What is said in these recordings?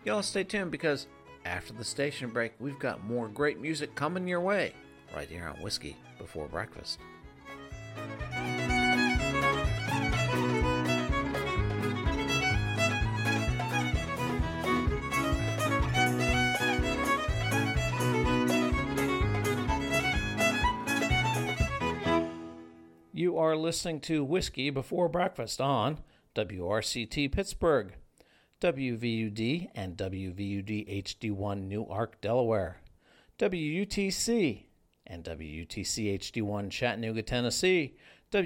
Y'all stay tuned because after the station break, we've got more great music coming your way right here on Whiskey Before Breakfast. You are listening to Whiskey Before Breakfast on WRCT Pittsburgh, WVUD and WVUD HD1 Newark, Delaware, WUTC and WUTC HD1 Chattanooga, Tennessee,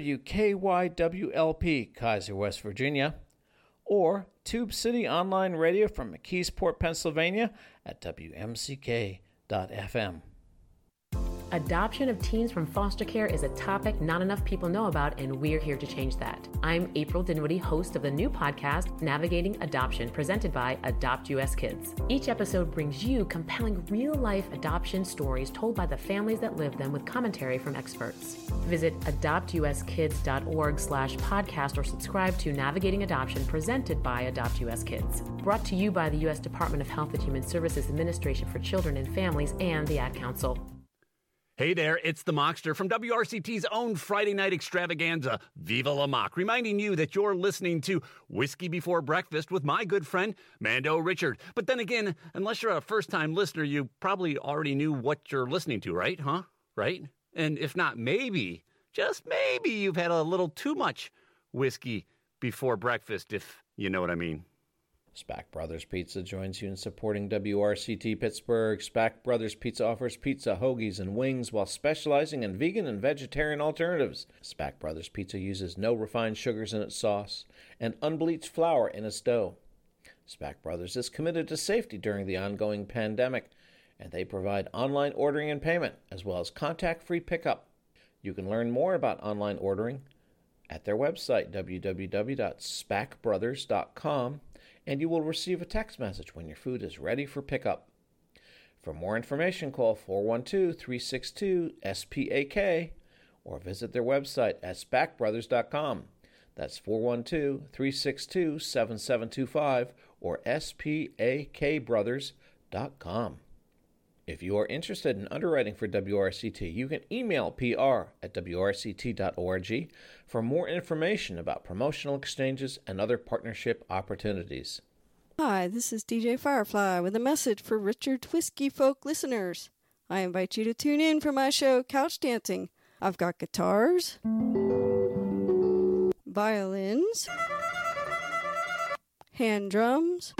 WKYWLP Kaiser, West Virginia, or Tube City Online Radio from McKeesport, Pennsylvania at WMCK.FM. Adoption of teens from foster care is a topic not enough people know about, and we're here to change that. I'm April Dinwiddie, host of the new podcast, Navigating Adoption, presented by Adopt US Kids. Each episode brings you compelling real-life adoption stories told by the families that live them with commentary from experts. Visit adoptuskids.org/podcast or subscribe to Navigating Adoption, presented by Adopt US Kids. Brought to you by the U.S. Department of Health and Human Services Administration for Children and Families and the Ad Council. Hey there, it's the Mockster from WRCT's own Friday night extravaganza, Viva La Mock, reminding you that you're listening to Whiskey Before Breakfast with my good friend, Mando Richard. But then again, unless you're a first-time listener, you probably already knew what you're listening to, right? Right? And if not, maybe, just maybe, you've had a little too much whiskey before breakfast, if you know what I mean. Spack Brothers Pizza joins you in supporting WRCT Pittsburgh. Spack Brothers Pizza offers pizza, hoagies, and wings while specializing in vegan and vegetarian alternatives. Spack Brothers Pizza uses no refined sugars in its sauce and unbleached flour in its dough. Spack Brothers is committed to safety during the ongoing pandemic, and they provide online ordering and payment, as well as contact-free pickup. You can learn more about online ordering at their website, www.spackbrothers.com, and you will receive a text message when your food is ready for pickup. For more information, call 412-362-SPAK or visit their website at spackbrothers.com. That's 412-362-7725 or spakbrothers.com. If you are interested in underwriting for WRCT, you can email pr@wrct.org for more information about promotional exchanges and other partnership opportunities. Hi, this is DJ Firefly with a message for Richard Whiskey Folk listeners. I invite you to tune in for my show, Couch Dancing. I've got guitars, violins, hand drums,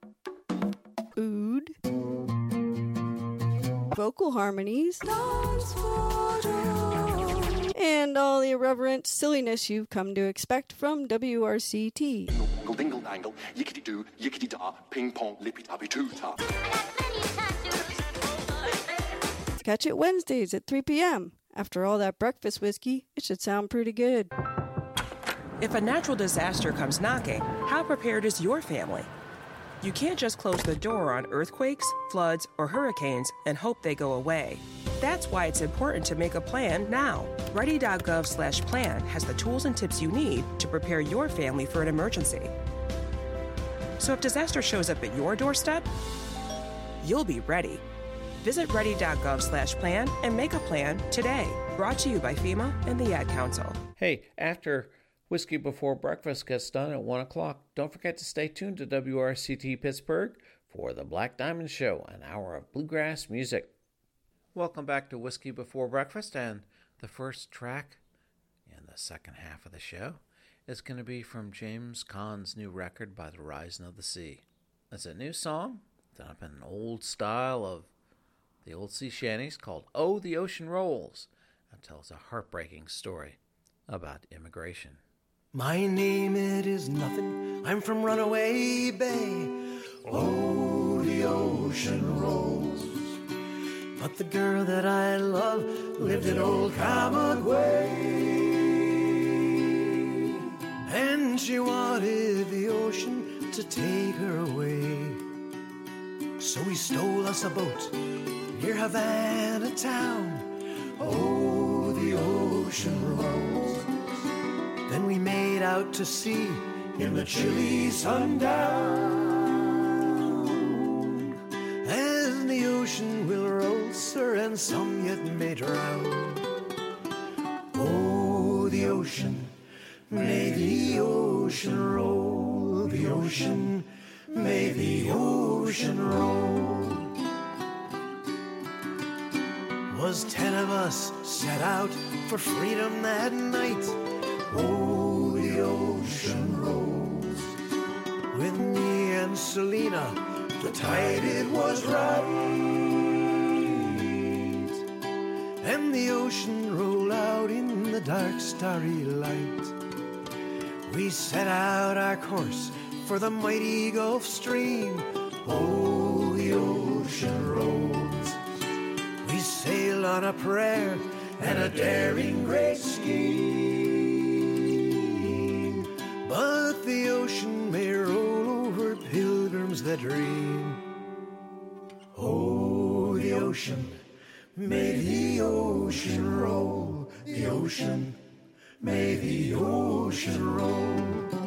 oud, vocal harmonies, and all the irreverent silliness you've come to expect from WRCT. Dingle, dingle, dangle, yickety-doo, yickety-da, ping-pong, lippy-tappy-too-ta. Catch it Wednesdays at 3 p.m. After all that breakfast whiskey, it should sound pretty good. If a natural disaster comes knocking, how prepared is your family? You can't just close the door on earthquakes, floods, or hurricanes and hope they go away. That's why it's important to make a plan now. Ready.gov/plan has the tools and tips you need to prepare your family for an emergency. So if disaster shows up at your doorstep, you'll be ready. Visit ready.gov/plan and make a plan today. Brought to you by FEMA and the Ad Council. Hey, after Whiskey Before Breakfast gets done at 1 o'clock, don't forget to stay tuned to WRCT Pittsburgh for the Black Diamond Show, an hour of bluegrass music. Welcome back to Whiskey Before Breakfast, and the first track in the second half of the show is going to be from James Caan's new record, By the Rising of the Sea. It's a new song done up in an old style of the old sea shanties called Oh, the Ocean Rolls, and tells a heartbreaking story about immigration. My name, it is nothing, I'm from Runaway Bay. Oh, the ocean rolls. But the girl that I love lived in old Camagüey, and she wanted the ocean to take her away. So we stole us a boat near Havana town. Oh, the ocean rolls. Then we made out to sea in the chilly sundown. and some yet may drown. Oh, the ocean, may the ocean roll, the ocean, may the ocean roll. Was 10 of us set out for freedom that night. Oh, the ocean rolls. With me and Selena, the tide it was right, and the ocean rolled out in the dark starry light. We set out our course for the mighty Gulf Stream. Oh, the ocean rolls. We sail on a prayer and a daring great scheme, but the ocean may roll over pilgrims that dream. Oh, the ocean, may the ocean roll, the ocean, may the ocean roll.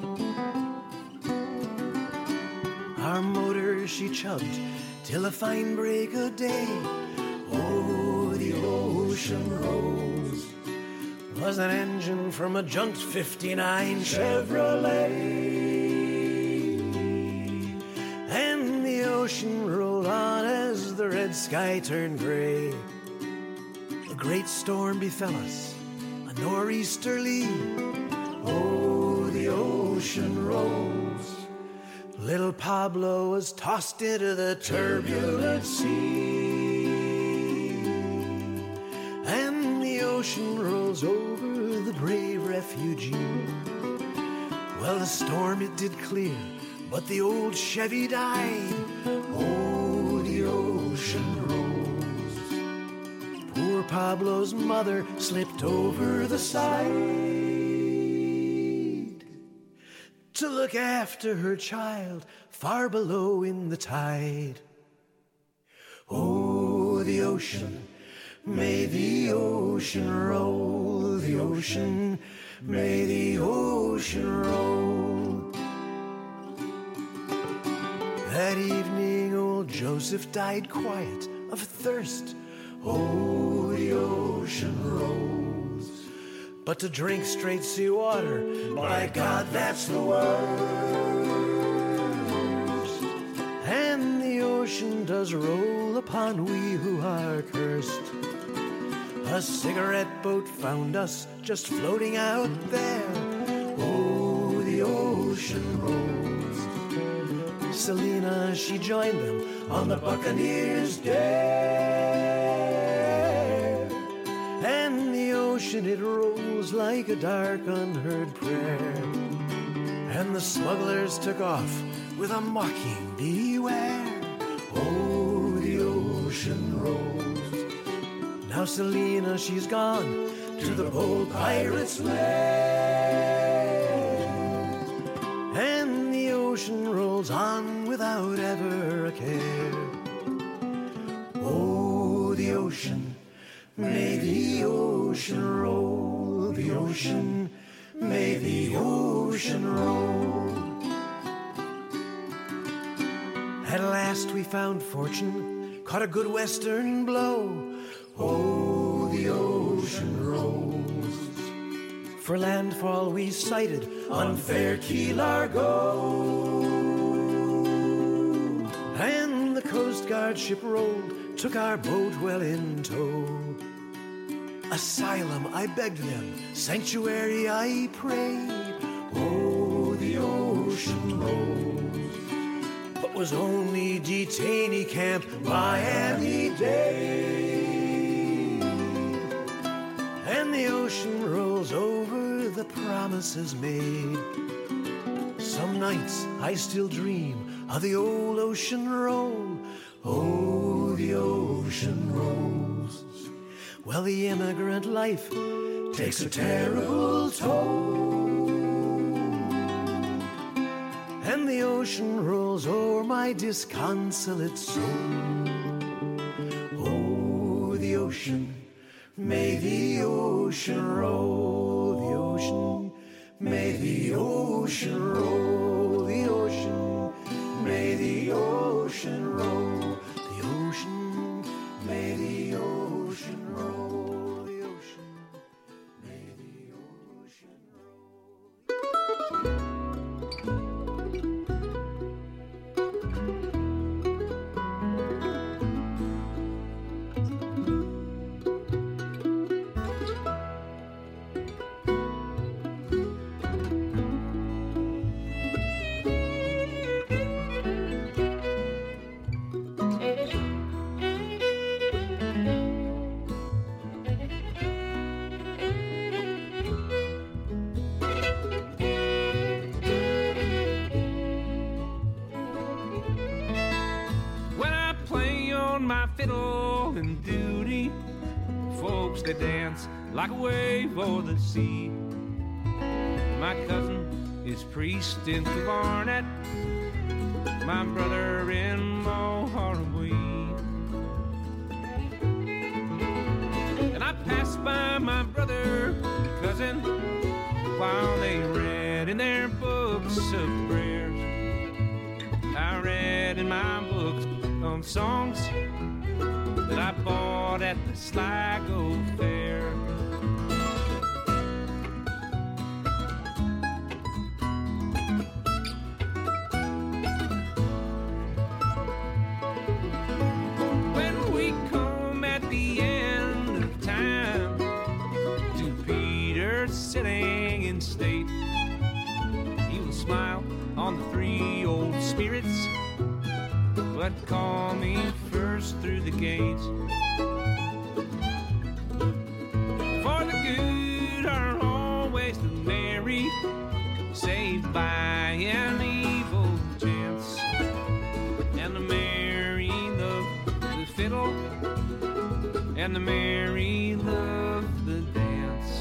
Our motor she chugged till a fine break of day. Oh, the ocean rolls. Was an engine from a junked 59 Chevrolet, and the ocean rolled on as the red sky turned gray. A great storm befell us, a nor'easterly. Oh, the ocean rolls. Little Pablo was tossed into the turbulent sea, and the ocean rolls over the brave refugee. Well, the storm it did clear, but the old Chevy died. Oh, the ocean rolls. Poor Pablo's mother slipped over the side to look after her child far below in the tide. Oh, the ocean, may the ocean roll, the ocean, may the ocean roll. That evening old Joseph died quiet of thirst. Oh, the ocean rolls. But to drink straight seawater, by God, that's the worst. And the ocean does roll upon we who are cursed. A cigarette boat found us just floating out there. Oh, the ocean rolls. Selena, she joined them on the Buccaneers' Dare, and the ocean it rolls like a dark unheard prayer. And the smugglers took off with a mocking beware. Oh, the ocean rolls. Now Selena, she's gone to the bold pirates' land, and the ocean rolls on without ever a care. Oh, the ocean, may the ocean roll, the ocean, may the ocean roll. At last we found fortune, caught a good western blow. Oh, the ocean rolls. For landfall we sighted on fair Key Largo, and the Coast Guard ship rolled, took our boat well in tow. Asylum I begged them, sanctuary I prayed. Oh, the ocean rolls. But was only detainee camp Miami-Dade. And the ocean rolls over the promises made. Some nights I still dream of the old ocean roll. Oh, the ocean rolls. Well, the immigrant life takes a terrible toll, and the ocean rolls o'er my disconsolate soul. Oh, the ocean, may the ocean roll, the ocean, may the ocean roll, the ocean, may the ocean roll, the ocean, may the ocean. soul and duty, folks that dance like a wave o'er the sea. My cousin is priest in Barnet, my brother in Moharwee. And I passed by my brother and cousin while they read in their books of prayers. I read in my books of songs that I bought at the Sligo Fair. When we come at the end of time to Peter sitting in state, he will smile on the three old spirits, but call me first through the gates. For the good are always the merry, saved by an evil chance. And the merry love the fiddle, and the merry love the dance.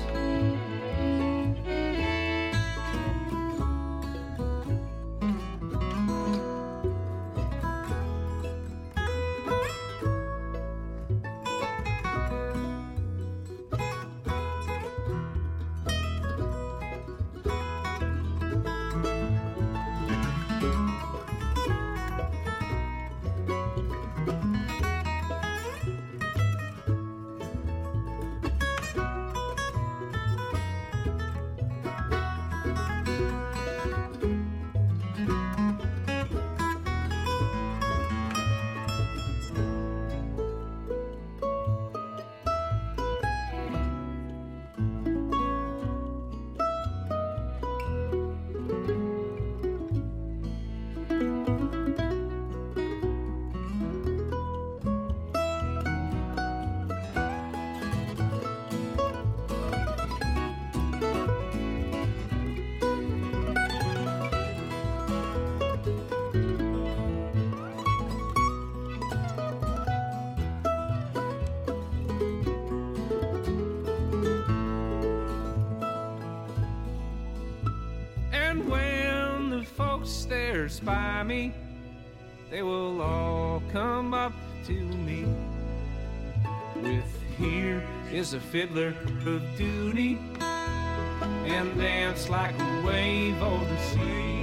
And when the folks there spy me, they will all come up to me with, "Here is a fiddler of duty," and dance like a wave over the sea.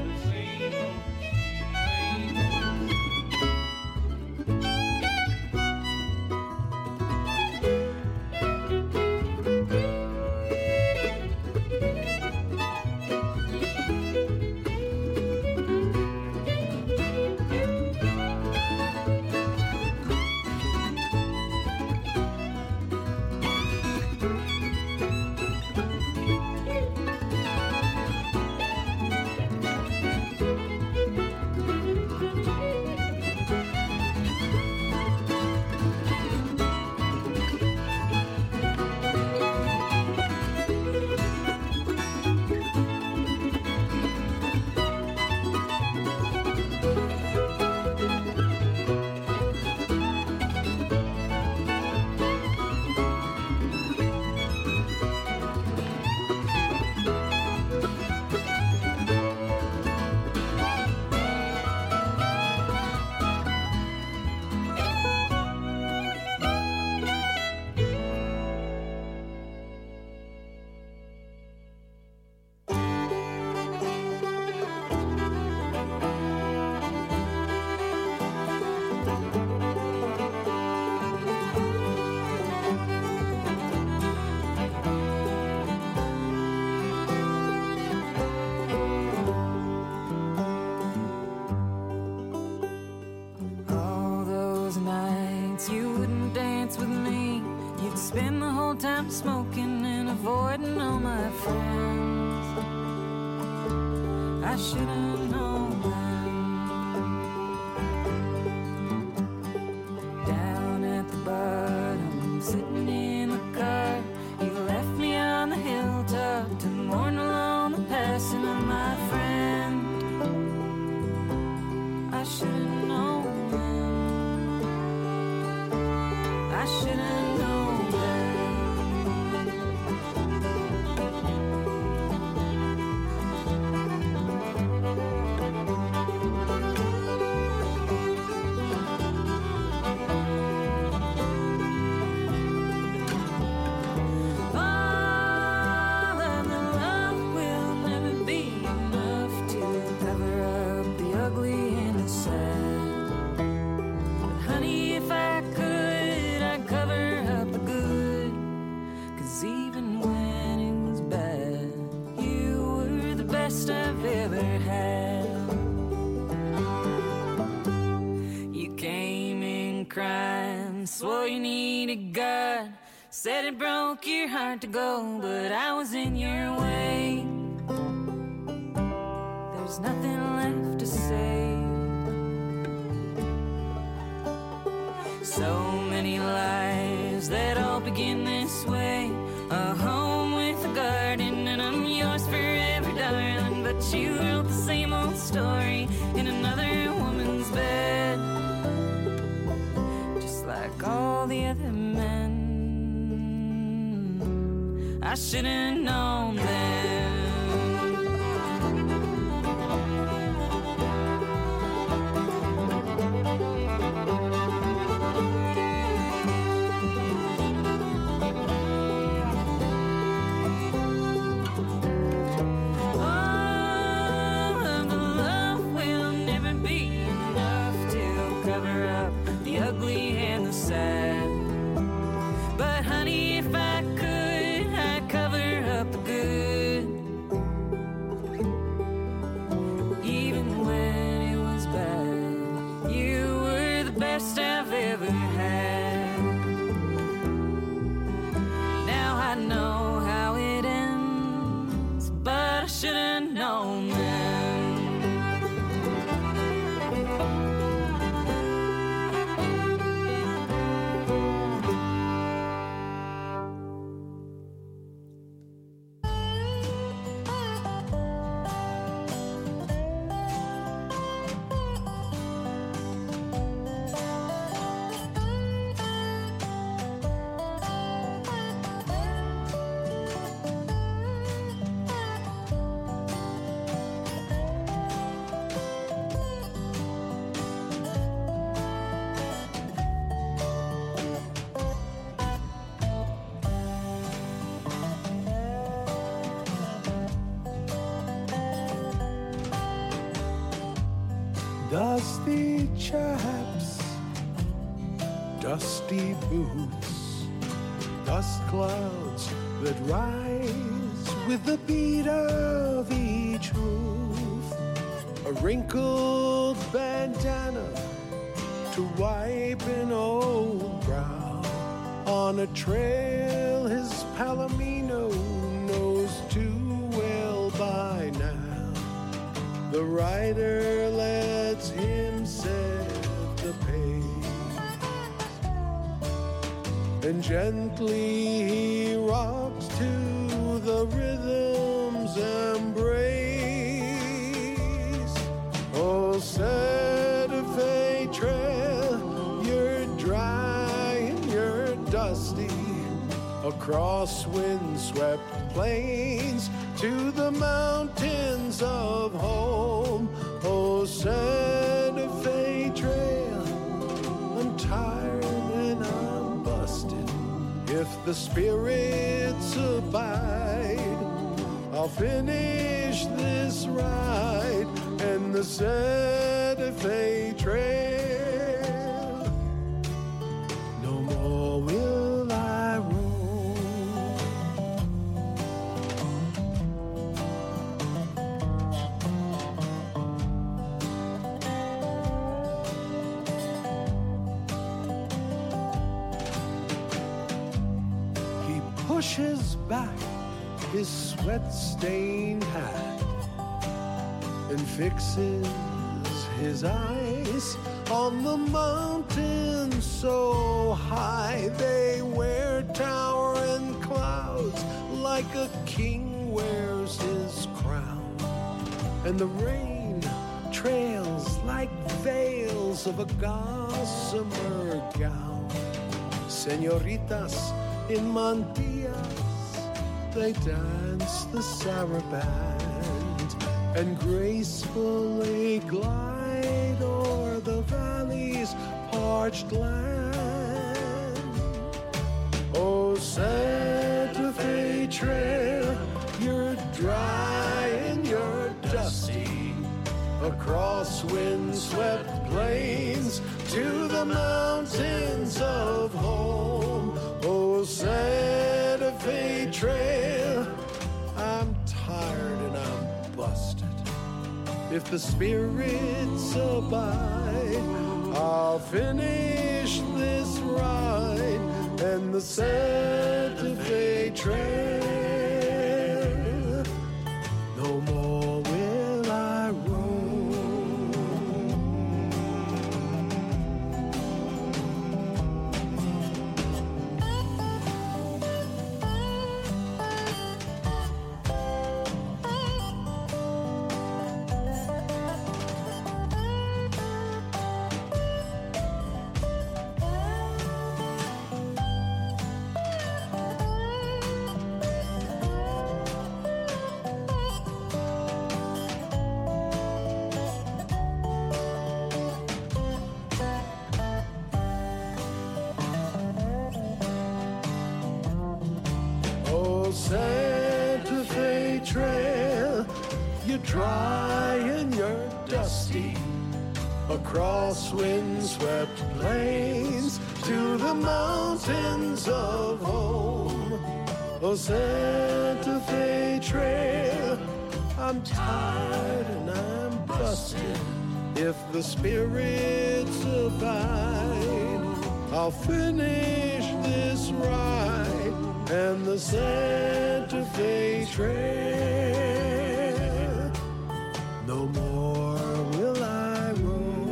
Spend the whole time smoking and avoiding all my friends. I should have known them. Down at the bottom, sitting in the car, you left me on the hilltop to mourn alone the passing of my friend. I should have known them. should have known better. All of the love will never be enough to cover up the ugly and the sad. But honey, if I could, I'd cover up the good. 'Cause even when it was bad, you were the best I've ever had. You came in crying, swore you needed God, said it broke your heart to go, but I was in your way. There's nothing left to say. So many lives that all begin this way. A home with a garden and I'm yours forever, darling. But you wrote the same old story in another woman's bed, just like all the other men. I should have known then. All of the love will never be enough to cover up the ugly and the sad. But honey, if I could, I'd cover up the good. Even when it was bad, you were the best I've ever had. Now I know how it ends, but I should have known then. Dusty chaps, dusty boots, dust clouds that rise with the beat of each hoof, a wrinkled bandana to wipe an old brow on a trail his palomino knows too well by now. The rider lets him set the pace, and gently he rocks to the rhythm's embrace. Oh, Santa Fe Trail, you're dry and you're dusty, across windswept plains to the mountains of home. Oh, Santa Fe Trail, I'm tired and I'm busted. If the spirits abide, I'll finish this ride and the Santa Fe Trail. No more will I roam. Pushes back his sweat-stained hat and fixes his eyes on the mountains so high they wear towering clouds like a king wears his crown, and the rain trails like veils of a gossamer gown senoritas in mantillas, they dance the saraband and gracefully glide o'er the valley's parched land. Oh, Santa Fe Trail, you're dry and you're dusty, across windswept plains to the mountains of home. Oh, Santa Fe Trail, I'm tired and I'm busted. If the spirits abide, I'll finish this ride and the Santa Fe Trail. No more will I roam. Santa Fe Trail, you're dry and you're dusty, across windswept plains to the mountains of home. Oh, Santa Fe Trail, I'm tired and I'm busted. If the spirits abide, I'll finish this ride and the Santa Fe Trail. No more will I roam.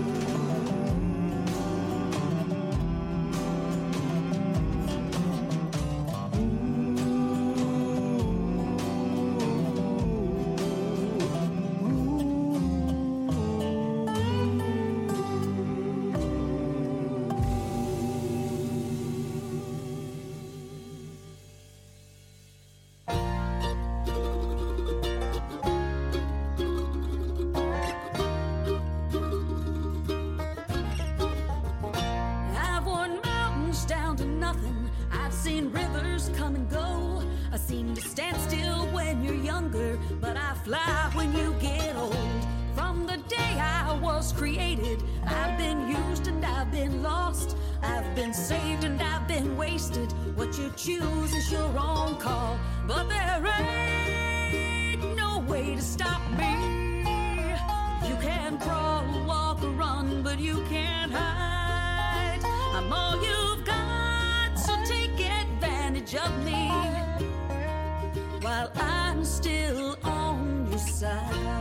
But I fly when you get old. From the day I was created, I've been used and I've been lost. I've been saved and I've been wasted. What you choose is your own call. But there ain't no way to stop me. You can crawl, walk, or run, but you can't hide. I'm all you've got, so take advantage of me while I'm still on your side.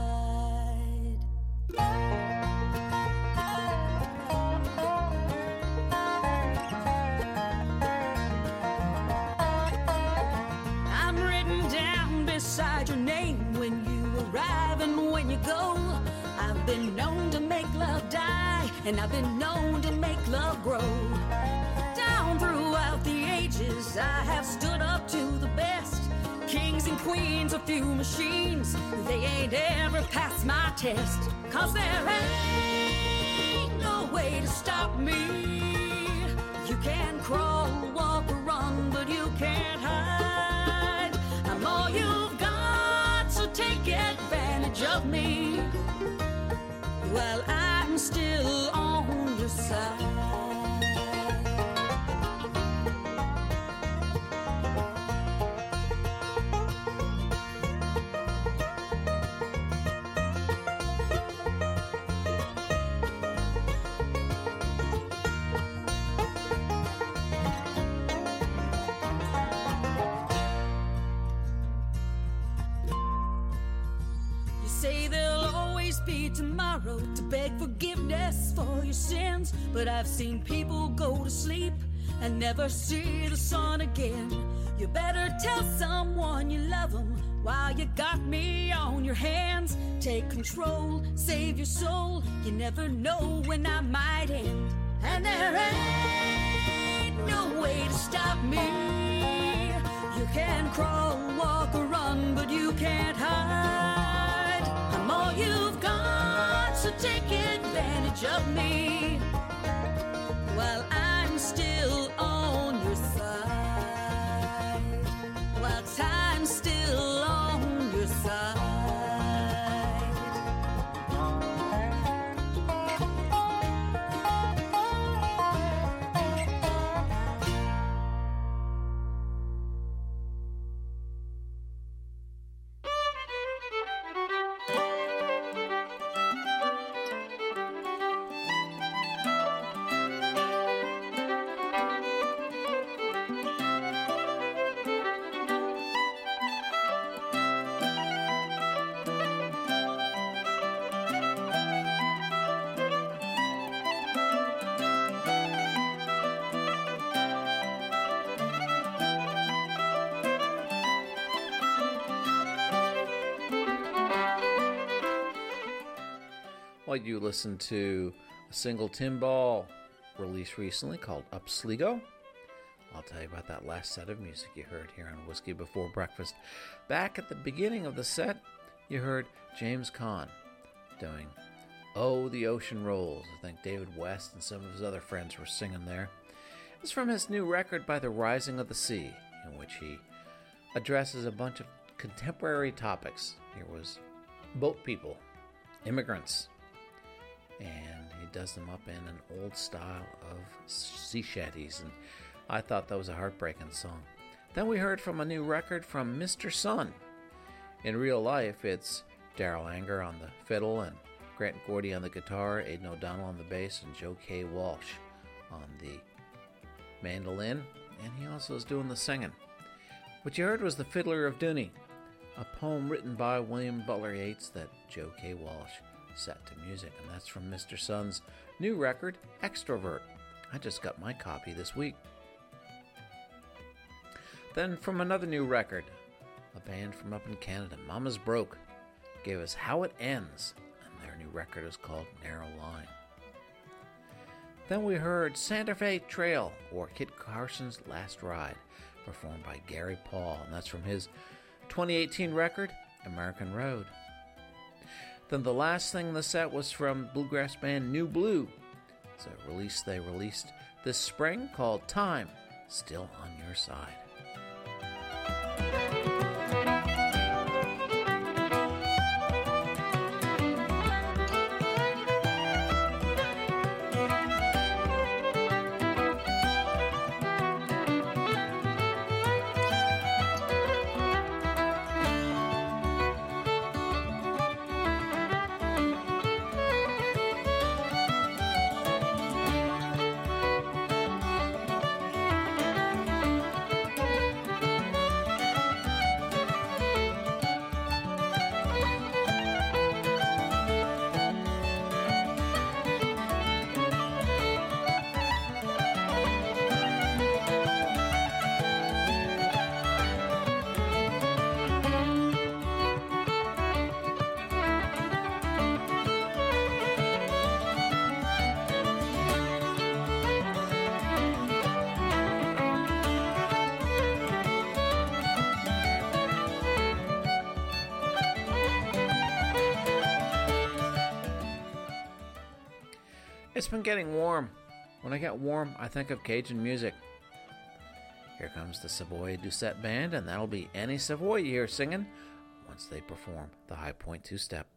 I'm written down beside your name when you arrive and when you go. I've been known to make love die, and I've been known to make love grow. Down throughout the ages, I have stood up to the best. Kings and queens, a few machines, they ain't ever passed my test. 'Cause there ain't no way to stop me. You can crawl, walk, or run, but you can't hide. I'm all you've got, so take advantage of me while I'm still on your side. Tomorrow to beg forgiveness for your sins, but I've seen people go to sleep and never see the sun again. You better tell someone you love them while you got me on your hands. Take control, save your soul. You never know when I might end. And there ain't crawl, walk, or run, but you can't hide. I'm all you've got, so take advantage of me while I'm still on your side. While time's still on your side. Well, you listened to a single Tim Ball released recently called Up Sligo. I'll tell you about that last set of music you heard here on Whiskey Before Breakfast. Back at the beginning of the set, you heard James Caan doing Oh, the Ocean Rolls. I think David West and some of his other friends were singing there. It's from his new record by The Rising of the Sea, in which he addresses a bunch of contemporary topics. Here was boat people, immigrants, and he does them up in an old style of sea shanties, and I thought that was a heartbreaking song. Then we heard from a new record from Mr. Sun. In real life, it's Daryl Anger on the fiddle and Grant Gordy on the guitar, Aidan O'Donnell on the bass, and Joe K. Walsh on the mandolin, and he also is doing the singing. What you heard was The Fiddler of Dooney, a poem written by William Butler Yeats that Joe K. Walsh set to music, and that's from Mr. Sun's new record, Extrovert. I just got my copy this week. Then from another new record, a band from up in Canada, Mama's Broke, gave us How It Ends, and their new record is called Narrow Line. Then we heard Santa Fe Trail, or Kit Carson's Last Ride, performed by Gary Paul, and that's from his 2018 record, American Road. Then the last thing in the set was from bluegrass band New Blue. It's a release they released this spring called Time, Still on Your Side. It's been getting warm. When I get warm, I think of Cajun music. Here comes the Savoy Doucette Band, and that'll be Annie Savoy you hear singing once they perform the High Point Two-Step.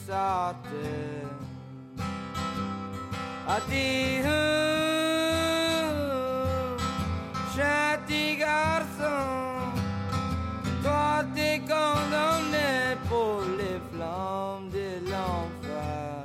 sortait. Adieu, gentil garçon, toi t'es condamné pour les flammes de l'enfer.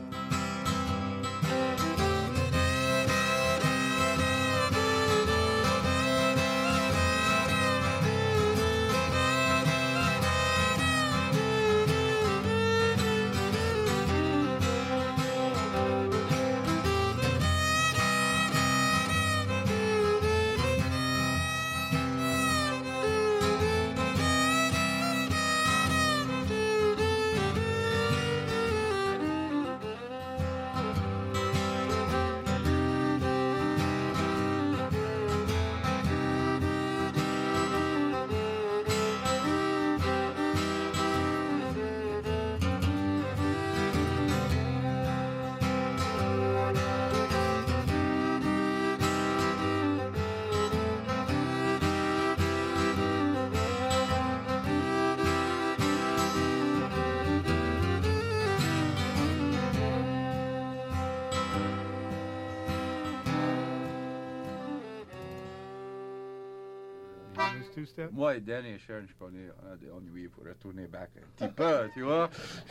Moi et Danny et Sharon, je connais, on a des ennuis pour retourner back un petit peu, tu vois.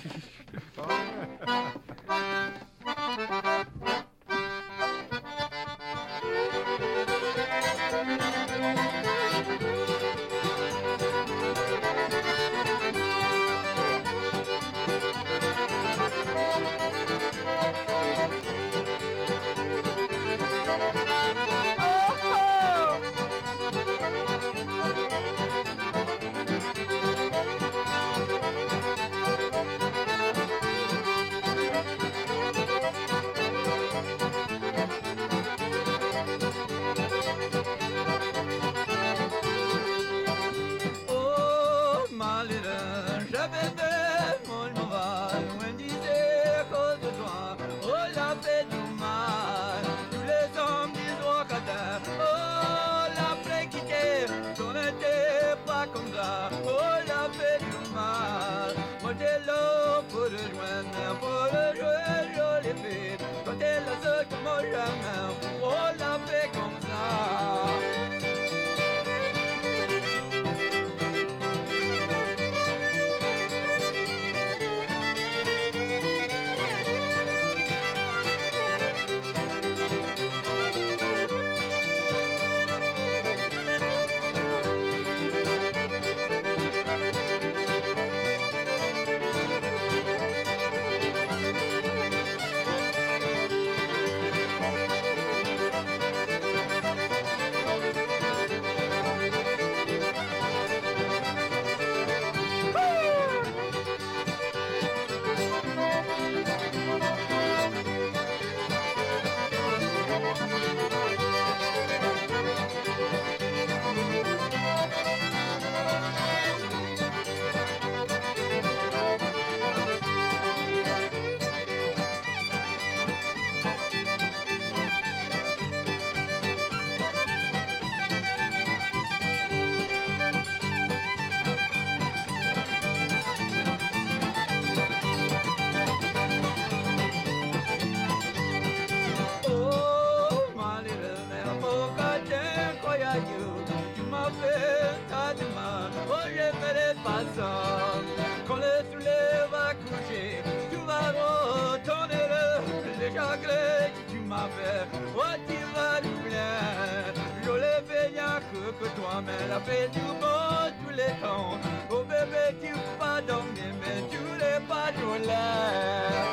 Mais la paix du bon tous les temps. Oh bébé, tu peux pas dormir, mais tu n'es pas de l'air.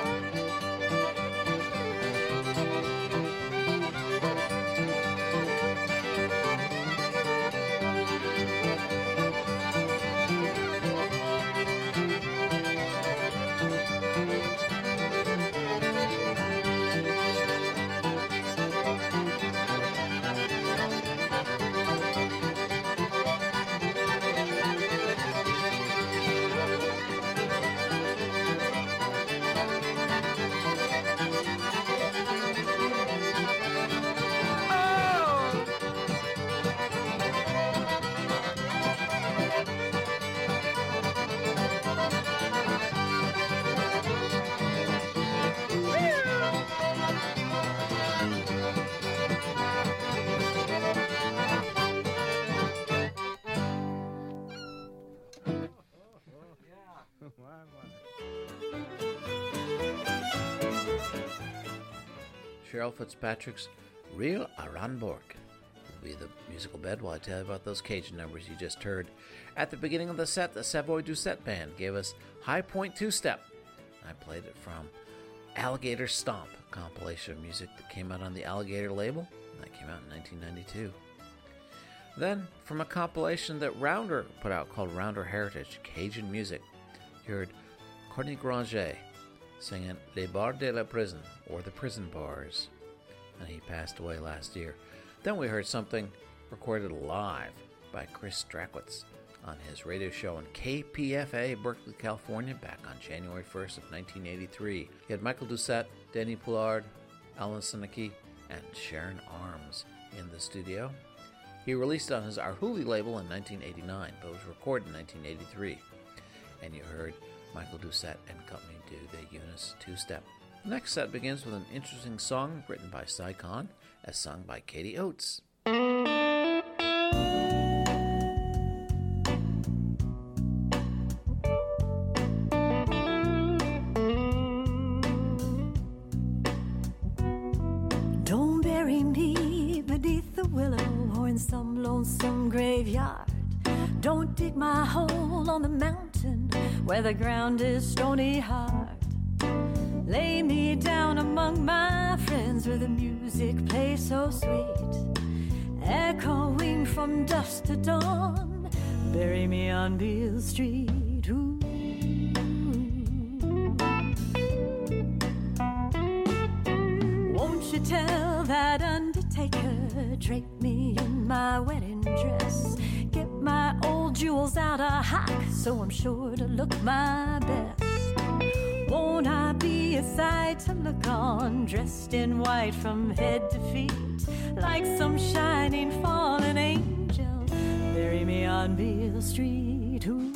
Cheryl Fitzpatrick's Real Aranborg. Will be the musical bed while I tell you about those Cajun numbers you just heard. At the beginning of the set, the Savoy Doucette Band gave us High Point Two-Step. I played it from Alligator Stomp, a compilation of music that came out on the Alligator label. That came out in 1992. Then, from a compilation that Rounder put out called Rounder Heritage, Cajun Music, you heard Courtney Granger singing Les Bars de la Prison, or The Prison Bars. And he passed away last year. Then we heard something recorded live by Chris Strakowitz on his radio show in KPFA, Berkeley, California, back on January 1st of 1983. He had Michael Doucette, Danny Poulard, Alan Sinicki, and Sharon Arms in the studio. He released it on his Arhoolie label in 1989, but was recorded in 1983. And you heard Michael Doucette and company do the Eunice Two-Step. The next set begins with an interesting song written by Cy Kahn, as sung by Katie Oates. Don't bury me beneath the willow or in some lonesome graveyard. Don't dig my hole on the mountain where the ground is stony hard. Lay me down among my friends where the music plays so sweet, echoing from dusk to dawn. Bury me on Beale Street. Ooh. Won't you tell that undertaker, drape me in my wedding dress, get my old jewels out of hock so I'm sure to look my best. Won't I be a sight to look on, dressed in white from head to feet, like some shining fallen angel? Bury me on Beale Street. Ooh.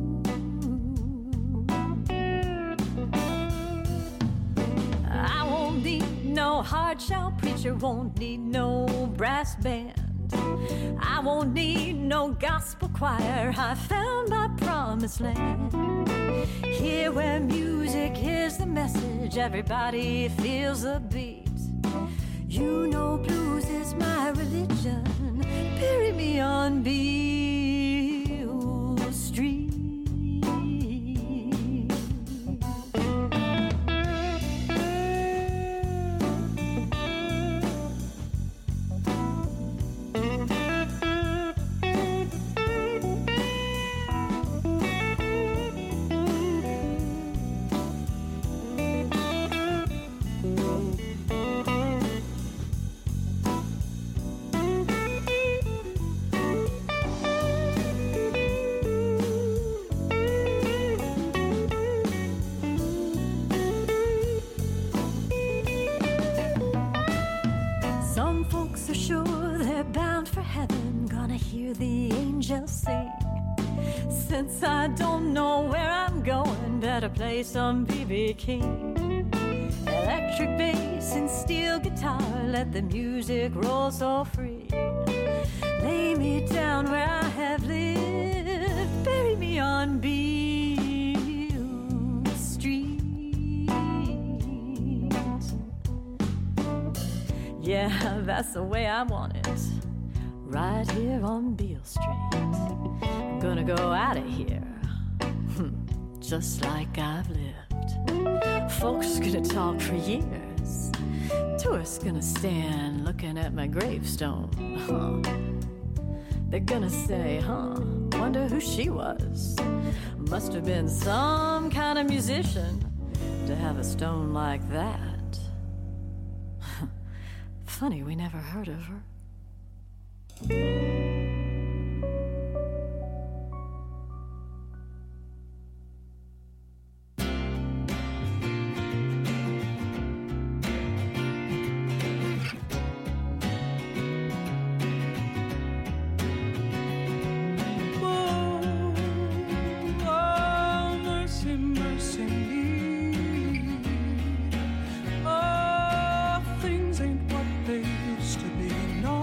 I won't need no hard shell preacher, won't need no brass band. I won't need no gospel choir, I found my promised land. Here where music is the message, everybody feels the beat. You know blues is my religion, bury me on Beale Street. Since I don't know where I'm going, better play some B.B. King. Electric bass and steel guitar, let the music roll so free. Lay me down where I have lived, bury me on Beale Street. Yeah, that's the way I want it, right here on Beale Street. Gonna go out of here, just like I've lived. Folks gonna talk for years, tourists gonna stand looking at my gravestone. They're gonna say, wonder who she was. Must have been some kind of musician to have a stone like that. Funny we never heard of her. Things ain't what they used to be, no.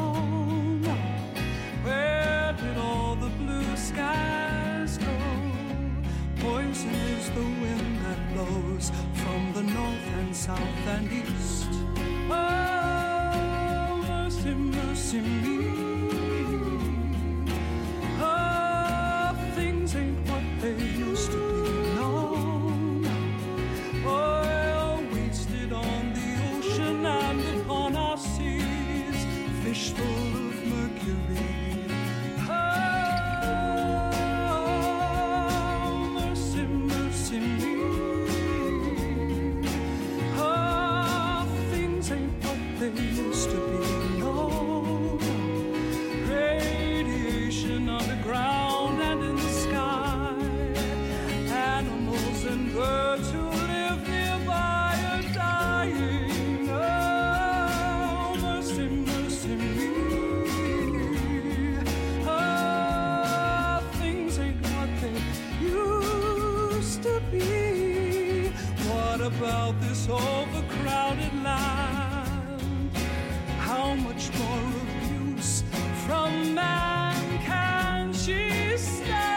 throughout this overcrowded land. How much more abuse from man can she stand?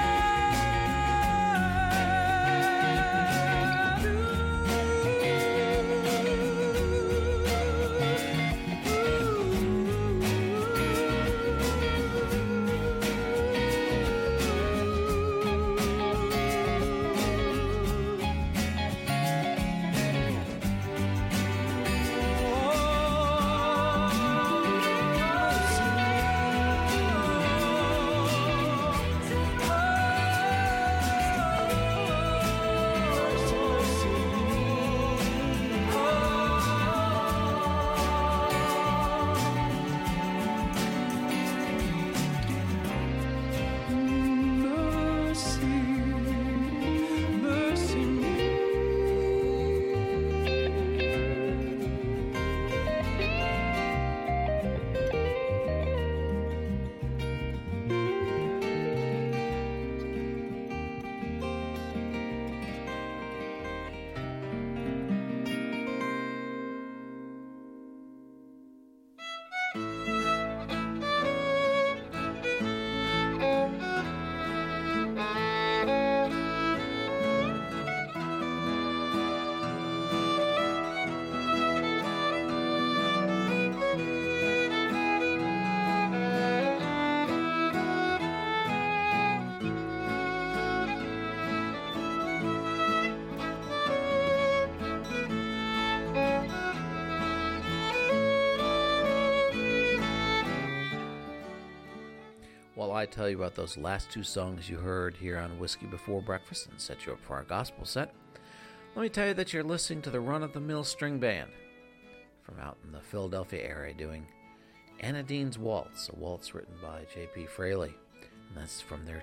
While I tell you about those last two songs you heard here on Whiskey Before Breakfast and set you up for our gospel set, let me tell you that you're listening to the run-of-the-mill string band from out in the Philadelphia area doing Anna Dean's Waltz, a waltz written by J.P. Fraley, and that's from their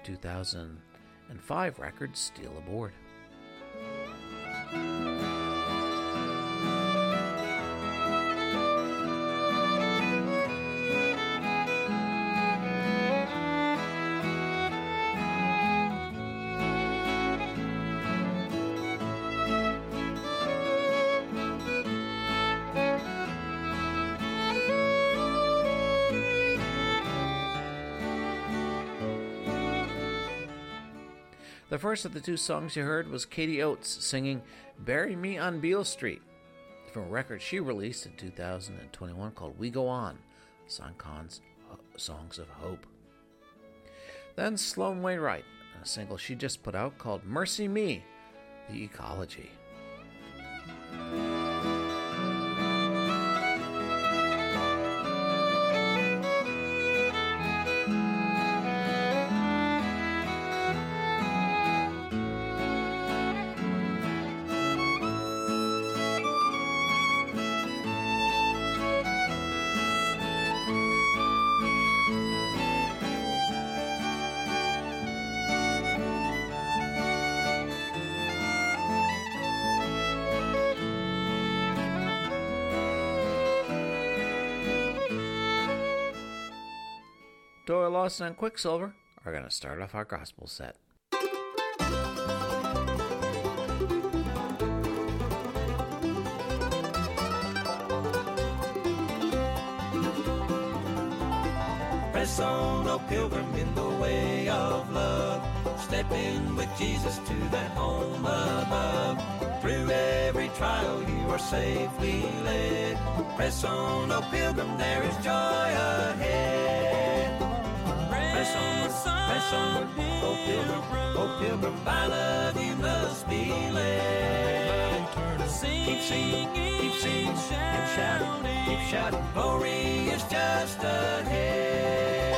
2005 record, Steal Aboard. The first of the two songs you heard was Katie Oates singing Bury Me on Beale Street from a record she released in 2021 called We Go On, Songs of Hope. Then Sloan Wainwright, a single she just put out called Mercy Me, The Ecology. Doyle Lawson and Quicksilver are going to start off our gospel set. Press on, O pilgrim, in the way of love. Step in with Jesus to that home above. Through every trial you are safely led. Press on, O pilgrim, there is joy ahead. Press on, O pilgrim, by love you must be led. Keep singing, and shouting, keep shouting, glory is just ahead.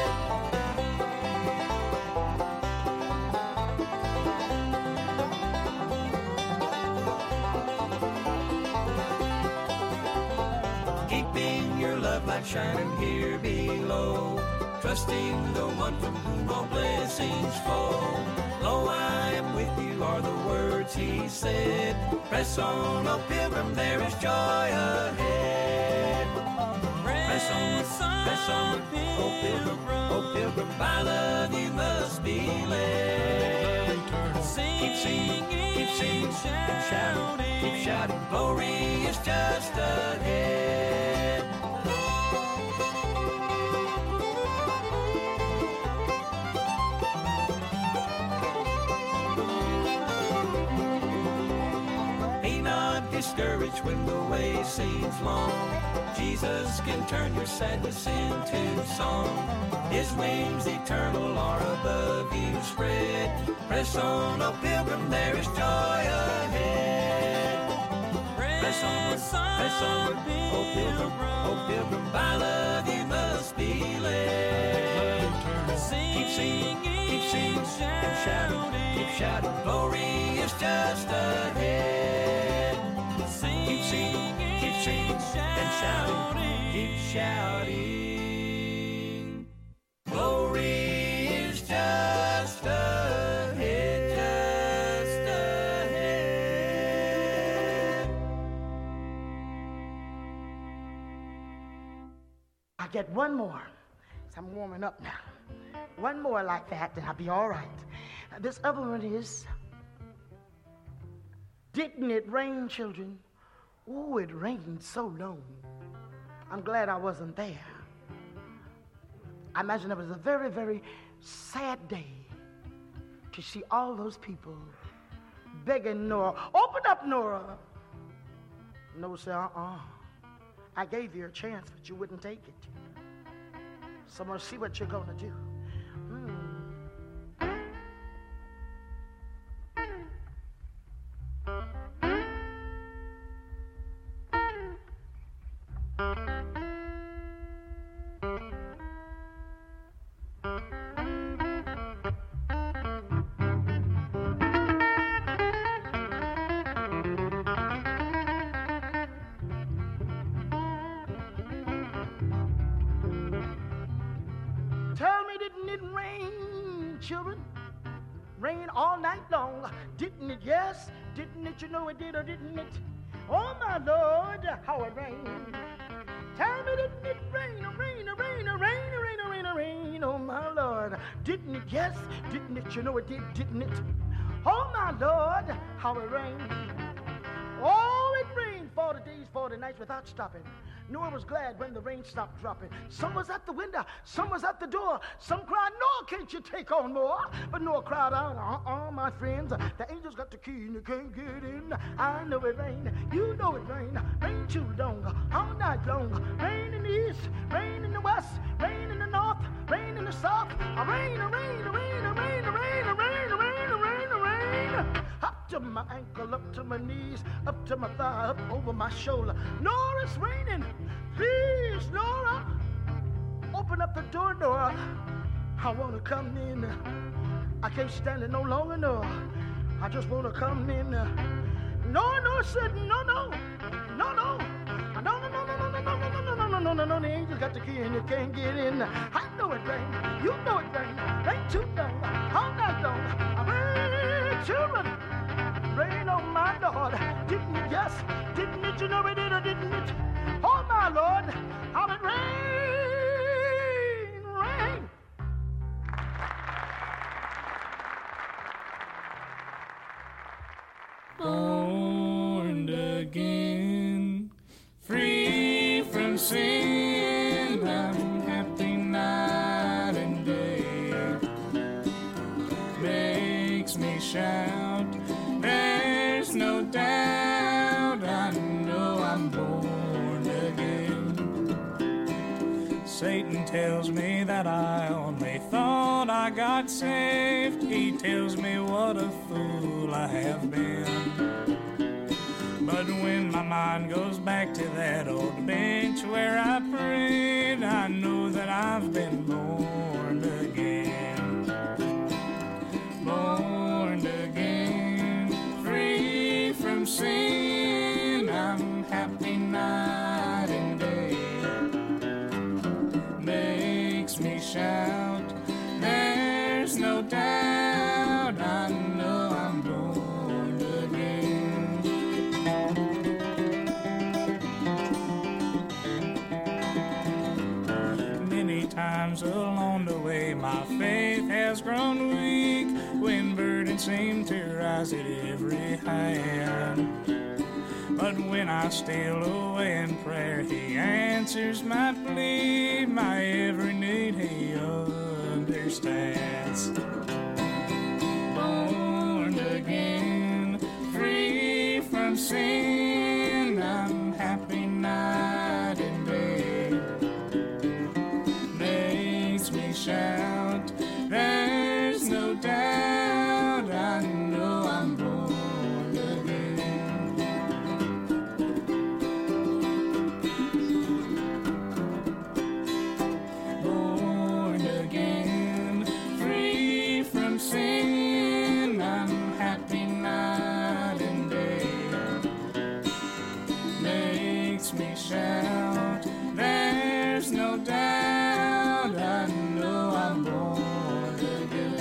Keeping your love light shining here below, trusting the one from whom all blessings flow. Lo, I am with you are the words he said. Press on, O pilgrim, there is joy ahead. Press on, O pilgrim, by love you must be led. Keep singing, keep singing and shouting, keep shouting, glory is just ahead. Be not discouraged when the way seems long. Jesus can turn your sadness into song. His wings eternal are above you spread. Press on, O pilgrim, there is joy ahead. Press onward, O pilgrim, by love you must be led. Keep singing and shouting, keep shouting, glory is just ahead. Keep singing and shouting, keep shouting, glory is just ahead, just ahead. I get one more. So I'm warming up now. One more like that, and I'll be all right. This other one is, didn't it rain, children? Oh, it rained so long. I'm glad I wasn't there. I imagine it was a very, very sad day to see all those people begging Nora, open up, Nora. Nora said, I gave you a chance, but you wouldn't take it. So I'm going to see what you're going to do. Didn't it? Yes. Didn't it? You know it did, or didn't it? Oh, my Lord, how it rained. Tell me, didn't it rain, rain, rain, rain, rain, rain, rain? Oh, my Lord. Didn't it? Yes. Didn't it? You know it did, didn't it? Oh, my Lord, how it rained. Oh, it rained 40 days, 40 nights without stopping. Noah was glad when the rain stopped dropping. Some was at the window, some was at the door. Some cried, Noah, can't you take on more? But Noah cried out, my friends, the angels got the key and you can't get in. I know it rained, you know it rained. Rain too long, all night long. Rain in the east, rain in the west, rain in the north, rain in the south. Rain, rain, rain, rain, rain, rain, rain, rain, rain, rain. Up to my ankle, up to my knees, up to my thigh, up over my shoulder. Nora, it's raining. Please, Nora, open up the door, Nora. I want to come in. I can't stand it no longer, Nora. I just want to come in. Nora said, no. The angels got the key and you can't get in. I know it rain. You know it rain. Rain too long. All night long. Rain, children. Rain on my Lord. Didn't it? Yes. Didn't it? You know it did, or didn't it? Oh, my Lord. How it rain, rain. Born again, free from sin, I'm happy night and day. Makes me shout, there's no doubt, I know I'm born again. Satan tells me that I only thought I got saved. He tells me what a fool I have been. But when my mind goes back to that old bench where I prayed, I know that I've been born again. Born again, free from sin, I'm happy night and day. Makes me shout, there's no doubt, I know I'm born again. Many times along the way. My faith has grown weak when burdens seem to rise at every hand. But when I steal away in prayer, He answers my plea. My every need He understands. Born again, free from sin, I'm happy night and day. Makes me shout, there's no doubt, I know I'm born again. Born again, free from sin, I'm happy night and day. Makes me shout, there's no doubt, I know I'm born again.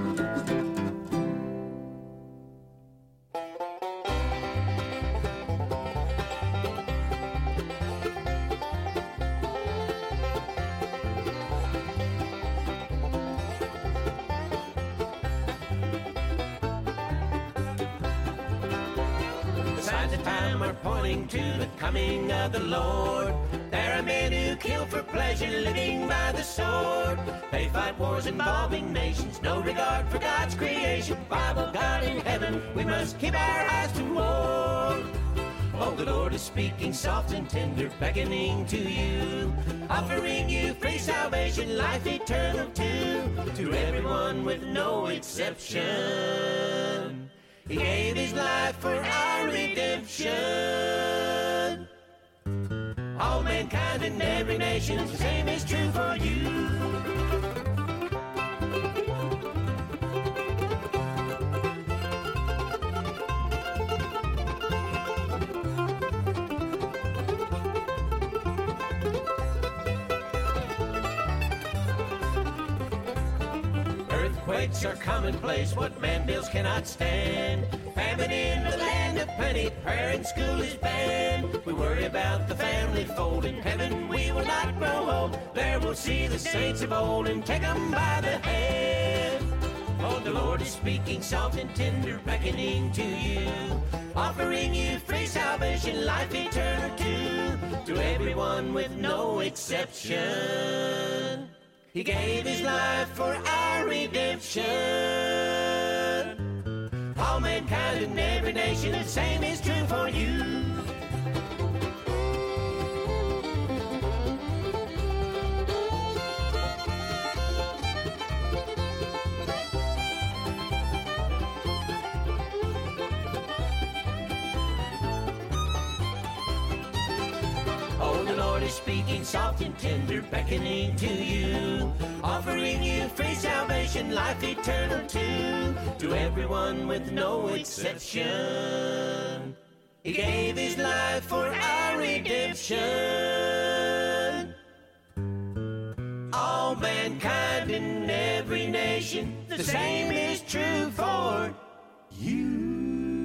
The signs of time are pointing to the coming of the Lord. There are men who kill for pleasure, living by the sword. They fight wars involving nations, no regard for God's creation. Bible God in heaven, we must keep our eyes toward. Oh, the Lord is speaking soft and tender, beckoning to you, offering you free salvation, life eternal too, to everyone with no exception. He gave His life for our redemption. All mankind in every nation, the same is true for you. Earthquakes are commonplace, what man builds cannot stand. Famine in the land of plenty, prayer in school is banned. We worry about the family fold, in heaven we will not grow old. There we'll see the saints of old and take them by the hand. Oh, the Lord is speaking soft and tender, beckoning to you, offering you free salvation, life eternal too, to everyone with no exception. He gave His life for our redemption. All mankind in every nation, the same is true for you. Oh, the Lord is speaking soft and tender, beckoning to you, offering you free salvation, life eternal too, to everyone with no exception. He gave His life for our redemption. All mankind in every nation, the same is true for you.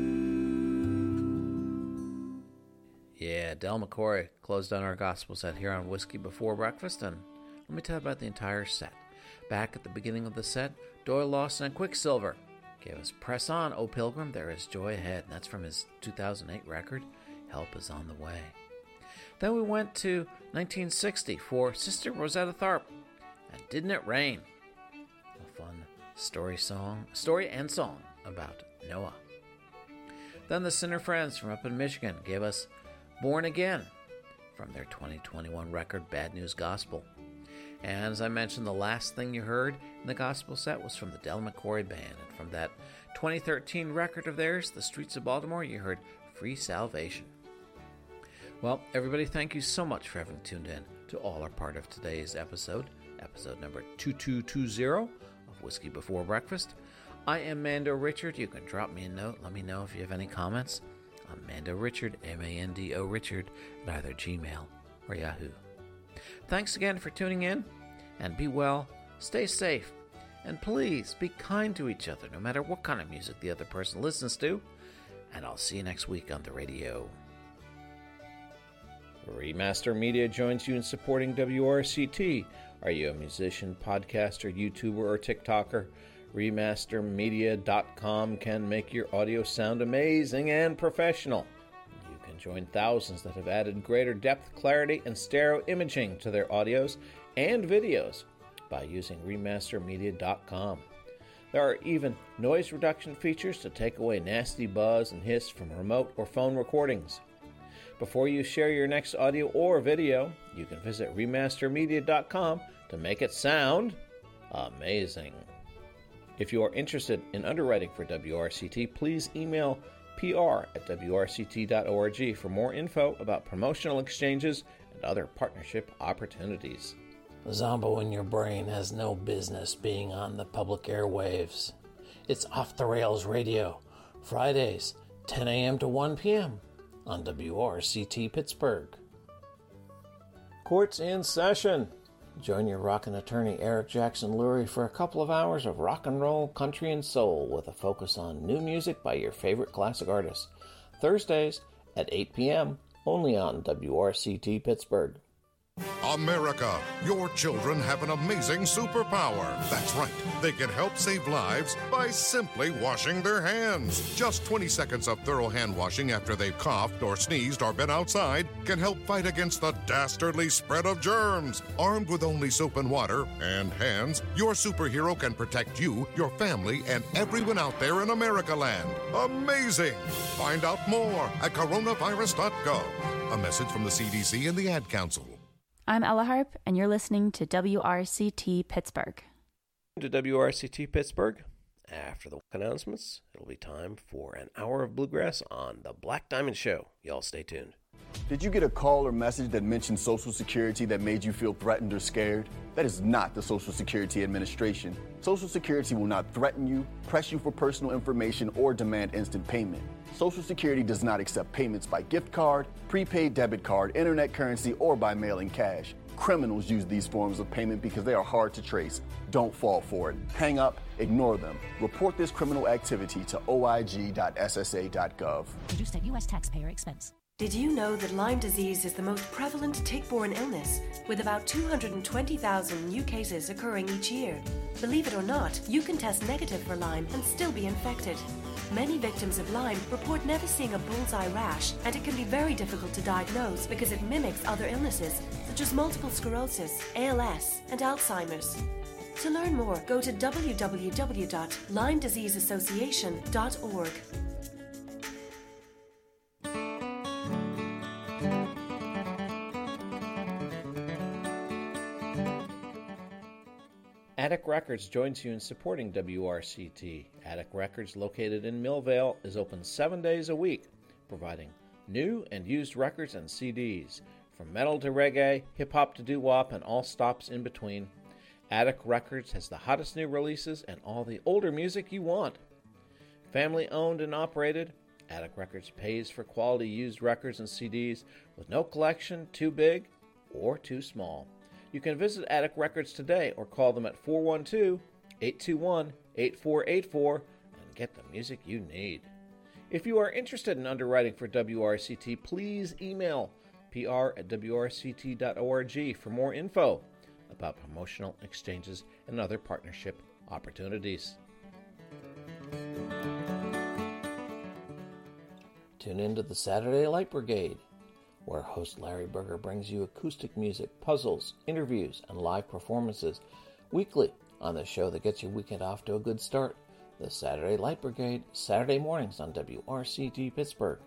Yeah, Del McCoury closed on our gospel set here on Whiskey Before Breakfast, and let me tell you about the entire set. Back at the beginning of the set, Doyle Lawson and Quicksilver gave us Press On, O Pilgrim, There Is Joy Ahead, and that's from his 2008 record, Help Is On the Way. Then we went to 1960 for Sister Rosetta Tharpe, and Didn't It Rain? A fun story and song about Noah. Then the Sinner Friends from up in Michigan gave us Born Again from their 2021 record, Bad News Gospel. And as I mentioned, the last thing you heard in the gospel set was from the Del McCoury Band. And from that 2013 record of theirs, The Streets of Baltimore, you heard Free Salvation. Well, everybody, thank you so much for having tuned in to all or part of today's episode number 2220 of Whiskey Before Breakfast. I am Mando Richard. You can drop me a note. Let me know if you have any comments. I'm Mando Richard, M-A-N-D-O Richard, at either Gmail or Yahoo. Thanks again for tuning in, and be well, stay safe, and please be kind to each other, no matter what kind of music the other person listens to, and I'll see you next week on the radio. Remaster Media joins you in supporting WRCT. Are you a musician, podcaster, YouTuber, or TikToker? Remastermedia.com can make your audio sound amazing and professional. You can join thousands that have added greater depth, clarity, and stereo imaging to their audios and videos by using Remastermedia.com. There are even noise reduction features to take away nasty buzz and hiss from remote or phone recordings. Before you share your next audio or video, you can visit Remastermedia.com to make it sound amazing. If you are interested in underwriting for WRCT, please email pr@wrct.org for more info about promotional exchanges and other partnership opportunities. Zombo in your brain has no business being on the public airwaves. It's Off the Rails Radio, Fridays, 10 a.m. to 1 p.m. on WRCT Pittsburgh. Court's in session. Join your rockin' attorney Eric Jackson Lurie for a couple of hours of rock and roll, country, and soul with a focus on new music by your favorite classic artists. Thursdays at 8 p.m. only on WRCT Pittsburgh. America, your children have an amazing superpower. That's right. They can help save lives by simply washing their hands. Just 20 seconds of thorough hand washing after they've coughed or sneezed or been outside can help fight against the dastardly spread of germs. Armed with only soap and water and hands, your superhero can protect you, your family, and everyone out there in America land. Amazing! Find out more at coronavirus.gov. A message from the CDC and the Ad Council. I'm Ella Harp, and you're listening to WRCT Pittsburgh. To WRCT Pittsburgh. After the announcements, it'll be time for an hour of bluegrass on The Black Diamond Show. Y'all stay tuned. Did you get a call or message that mentioned Social Security that made you feel threatened or scared? That is not the Social Security Administration. Social Security will not threaten you, press you for personal information, or demand instant payment. Social Security does not accept payments by gift card, prepaid debit card, internet currency, or by mailing cash. Criminals use these forms of payment because they are hard to trace. Don't fall for it. Hang up, ignore them. Report this criminal activity to oig.ssa.gov. Produced at U.S. taxpayer expense. Did you know that Lyme disease is the most prevalent tick-borne illness, with about 220,000 new cases occurring each year? Believe it or not, you can test negative for Lyme and still be infected. Many victims of Lyme report never seeing a bullseye rash, and it can be very difficult to diagnose because it mimics other illnesses, such as multiple sclerosis, ALS, and Alzheimer's. To learn more, go to www.LymeDiseaseAssociation.org. Attic Records joins you in supporting WRCT. Attic Records, located in Millvale, is open 7 days a week, providing new and used records and CDs. From metal to reggae, hip-hop to doo-wop, and all stops in between. Attic Records has the hottest new releases and all the older music you want. Family owned and operated, Attic Records pays for quality used records and CDs with no collection too big or too small. You can visit Attic Records today or call them at 412-821-8484 and get the music you need. If you are interested in underwriting for WRCT, please email pr@wrct.org for more info about promotional exchanges and other partnership opportunities. Tune in to the Saturday Light Brigade, where host Larry Berger brings you acoustic music, puzzles, interviews, and live performances weekly on the show that gets your weekend off to a good start. The Saturday Light Brigade, Saturday mornings on WRCT Pittsburgh.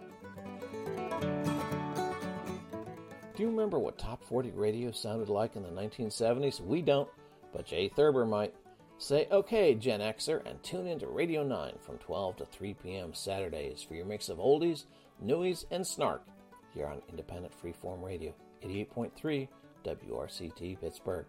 Do you remember what Top 40 radio sounded like in the 1970s? We don't, but Jay Thurber might. Say okay, Gen Xer, and tune in to Radio 9 from 12 to 3 p.m. Saturdays for your mix of oldies, newies, and snark here on Independent Freeform Radio, 88.3 WRCT Pittsburgh.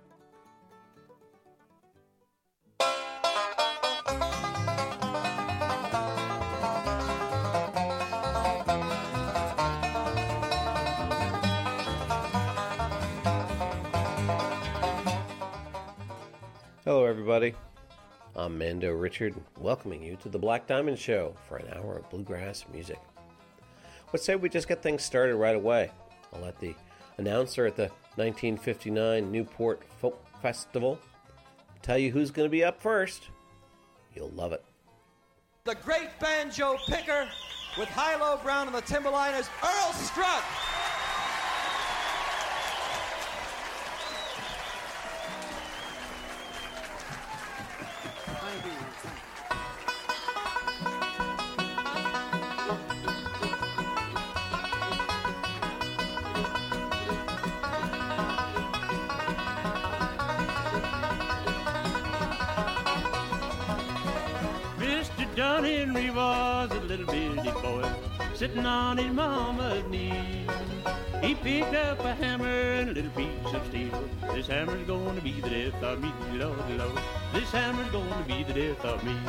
Hello, everybody. I'm Mando Richard, welcoming you to the Black Diamond Show for an hour of bluegrass music. Let's say we just get things started right away. I'll let the announcer at the 1959 Newport Folk Festival tell you who's going to be up first. You'll love it. The great banjo picker with Hilo Brown and the Timberliners, Earl Strutt. John Henry was a little bitty boy sitting on his mama's knee. He picked up a hammer and a little piece of steel. This hammer's going to be the death of me, Lord, Lord. This hammer's going to be the death of me.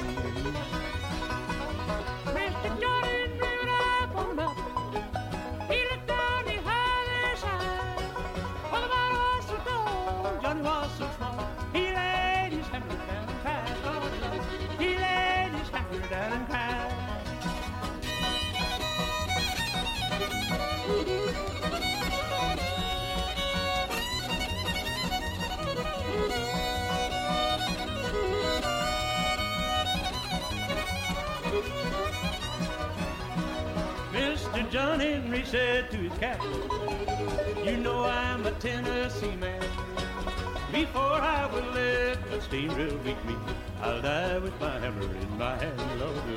Mr. John Henry went up on the mountain. He looked down the other side. Well, the man was so tall, Johnny was so small. He laid his hammer down and cried, Lord, Lord. He laid his hammer down and cried. Mr. John Henry said to his captain, you know I'm a Tennessee man. Before I will let the steamroll beat me, I'll die with my hammer in my hand, Lord, Lord.